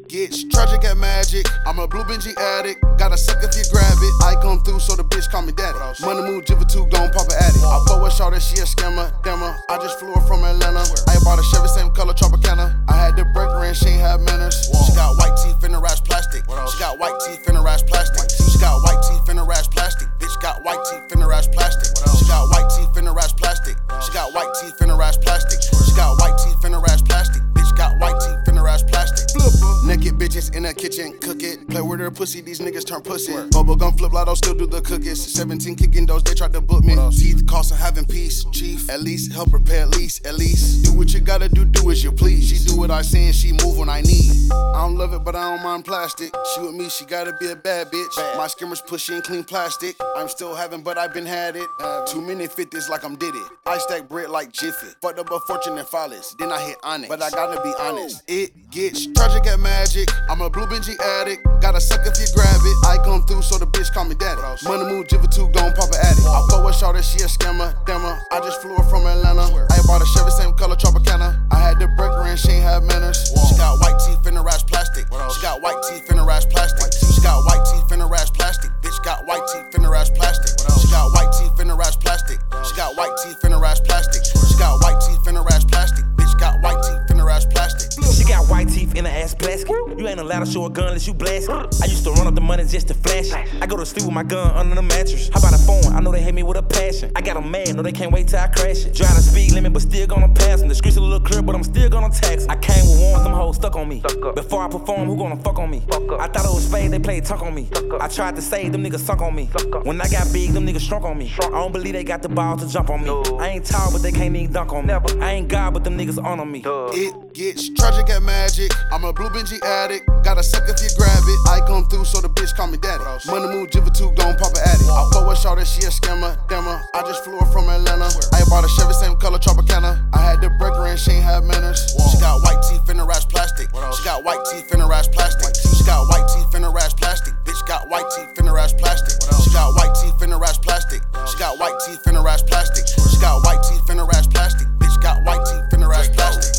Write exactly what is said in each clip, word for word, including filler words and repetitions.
gets tragic at magic. I'm a blue Benji addict. Gotta suck if you grab it. I come through, so the bitch call me daddy. Money move, Jiva two, gon' pop an addict. I fuck with Shawty, she a scammer, dammer. I just flew her from Atlanta. I bought a Chevy, same color, Tropicana. I had to break her and she ain't have manners. She got white teeth in her ass plastic. She got white teeth in her ass plastic. She got white teeth in her ass plastic. Bitch got white teeth in her ass plastic. She got white teeth in her ass plastic. She got white teeth in her ass plastic. She got white teeth in her ass plastic. Bitch got white teeth in her ass plastic. Naked bitches in the kitchen, cook it. Play with her pussy, these niggas turn pussy. Bubble gum flip lotto, still do the cookies. seventeen kicking those, they tried to book me. Teeth cost of having peace, chief. At least help her pay at least, at least. Do what you gotta do, do as you please. She do what I say and she move when I need. I don't love it, but I don't mind plastic. She with me, she gotta be a bad bitch. My skimmers pushy and clean plastic. I'm still having, but I been had it. Too many fifties like I'm Diddy. I stack bread like Jiffy. Fucked up a fortune and flawless. Then I hit Onyx. But I gotta be honest, it gets tragic at magic. I'm a blue Benji addict. Gotta suck if you grab it. I come through, so the bitch call me daddy. Money move, Jiva two, gon' pop an addict. I fuck with Shawty, she a scammer, dammer. I just flew her from Atlanta. I bought a Chevy, same color, Tropicana. I had to break her and she ain't have manners. She got white teeth in her ass plastic. She got white teeth in her ass plastic. She got white teeth in her ass plastic. Bitch got white teeth in her ass plastic. She got white teeth in her ass plastic. She got white teeth in her ass plastic. She got white teeth in her ass plastic. Bitch got white teeth in her ass plastic. She got white teeth in her ass plastic. You ain't allowed to show a gun unless you blast it. I used to run up the money just to flash it. I go to sleep with my gun under the mattress. How about a phone? I know they hate me with a passion. I got them mad, no they can't wait till I crash it. Drive the speed limit, but still gonna pass them. The streets a little clear, but I'm still gonna tax. I came with warrants, them hoes stuck on me. Before I perform, who gonna fuck on me? I thought it was fade, they played tuck on me. I tried to save, them niggas suck on me. When I got big, them niggas shrunk on me. I don't believe they got the ball to jump on me. I ain't tall, but they can't even dunk on me. I ain't God, but them niggas honor me. It gets tragic at magic. I'm a blue Benji addict. Gotta suck if you grab it. I come through, so the bitch call me daddy. Money move, Jiva two, gon' pop an addict. I fuck with Shawty, she a scammer, dammer. I just flew her from Atlanta. I bought a Chevy, same color, Tropicana. I had to break her and she ain't have manners. She got white teeth in her ass plastic. She got white teeth in her ass plastic. She got white teeth in her ass plastic. Bitch got white teeth in her ass plastic. She got white teeth in her ass plastic. She got white teeth in her ass plastic. She got white teeth in her ass plastic. Bitch got white teeth in her ass plastic.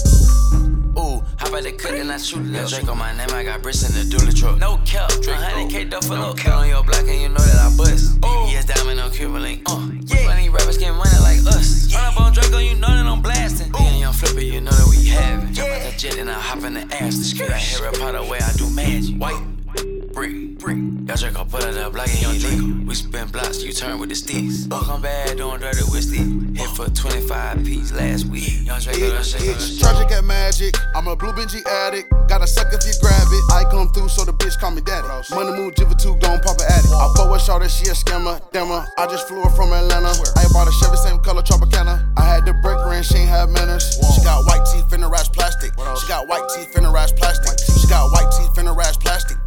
Ooh, how about they cut and I shoot it? Got Drake on my name, I got bricks in the dually truck. No cap, one hundred K duffel up. Cut on your block and you know that I bust. Ooh, yes, diamond on Cuban link. Uh, yeah. Funny rappers get money like us. Yeah. Run up on Draco, you know that I'm blasting. Me and Young Flipper, you know that we have it. Jump out the jet and I hop in the ass. The skirt, I Harry Potter way I do magic. White, brick, brick. Y'all Draco put out the block and Young Draco. We spin blocks, you turn with the sticks. Fuck, I'm bad, doing dirty with stick. Hit for twenty-five piece last week. Young Draco, don't shake it. It's tragic at magic. I'm a blue Benji addict. Gotta suck if you grab it. I come through, so the bitch call me daddy. Money move, Jiva two, gon' pop an addict. I fuck with Shawty, she a scammer, dammer. I just flew her from Atlanta. I bought a Chevy, same color, Tropicana. I had to break her and she ain't have manners. She got white teeth in her ass plastic. She got white teeth in her ass plastic. She got white teeth in her ass plastic.